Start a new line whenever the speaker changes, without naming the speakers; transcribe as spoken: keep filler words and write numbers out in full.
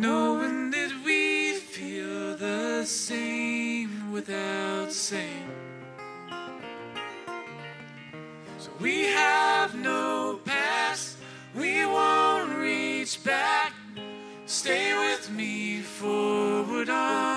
knowing that we feel the same without saying. So we have no past, we won't reach back. Stay with me forward on.